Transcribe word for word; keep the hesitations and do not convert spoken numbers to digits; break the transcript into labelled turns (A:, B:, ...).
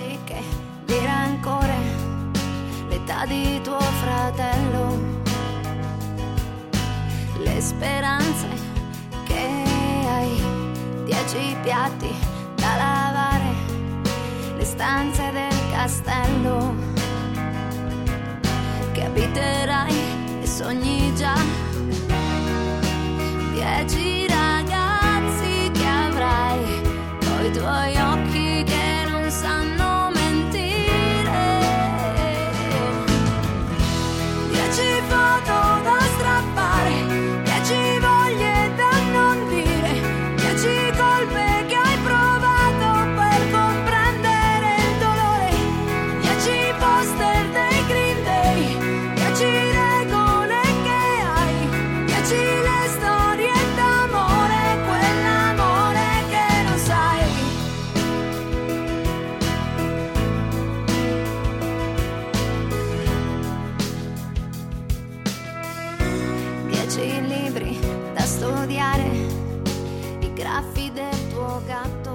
A: dici che di rancore l'età di tuo fratello, le speranze che hai, dieci piatti da lavare, le stanze del castello che abiterai e sogni già, dieci ragazzi che avrai, coi tuoi occhi che non sanno mentire, dieci foto da strappare, dieci voglie da non dire, dieci colpe che hai provato per comprendere il dolore, dieci poster dei Green Day, dieci regole che hai, dieci le storie d'amore, quell'amore che non sai. Dieci libri da studiare, i graffi del tuo gatto,